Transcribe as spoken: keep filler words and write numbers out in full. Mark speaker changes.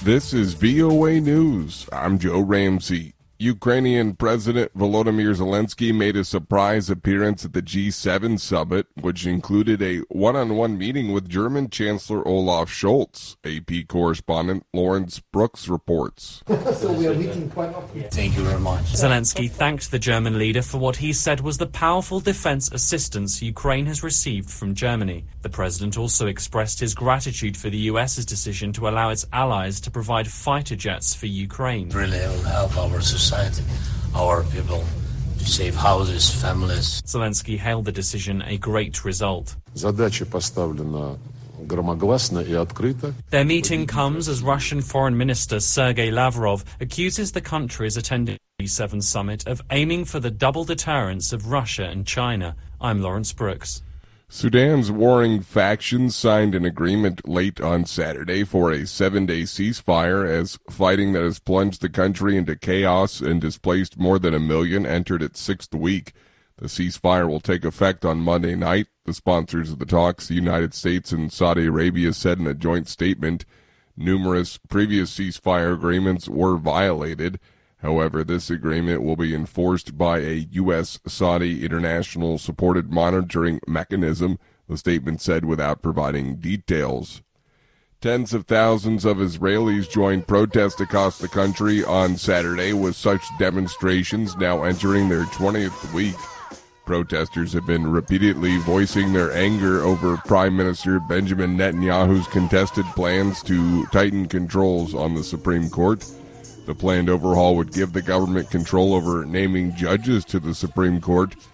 Speaker 1: This is V O A News. I'm Joe Ramsey. Ukrainian President Volodymyr Zelensky made a surprise appearance at the G seven summit, which included a one-on-one meeting with German Chancellor Olaf Scholz. A P correspondent Lawrence Brooks reports.
Speaker 2: So we are meeting quite often.
Speaker 3: Thank you very much.
Speaker 4: Zelensky thanked the German leader for what he said was the powerful defense assistance Ukraine has received from Germany. The president also expressed his gratitude for the US's decision to allow its allies to provide fighter jets for Ukraine.
Speaker 3: Really will help our society, our people, to save houses, families.
Speaker 4: Zelensky hailed the decision a great result.
Speaker 5: Задача поставлена громогласно и открыто.
Speaker 4: Their meeting comes as Russian Foreign Minister Sergei Lavrov accuses the countries attending the G seven summit of aiming for the double deterrence of Russia and China. I'm Lawrence Brooks.
Speaker 1: Sudan's warring factions signed an agreement late on Saturday for a seven-day ceasefire as fighting that has plunged the country into chaos and displaced more than a million entered its sixth week. The ceasefire will take effect on Monday night. The sponsors of the talks, the United States and Saudi Arabia, said in a joint statement numerous previous ceasefire agreements were violated. However, this agreement will be enforced by a U S Saudi international supported monitoring mechanism, the statement said without providing details. Tens of thousands of Israelis joined protests across the country on Saturday, with such demonstrations now entering their twentieth week. Protesters have been repeatedly voicing their anger over Prime Minister Benjamin Netanyahu's contested plans to tighten controls on the Supreme Court. The planned overhaul would give the government control over naming judges to the Supreme Court.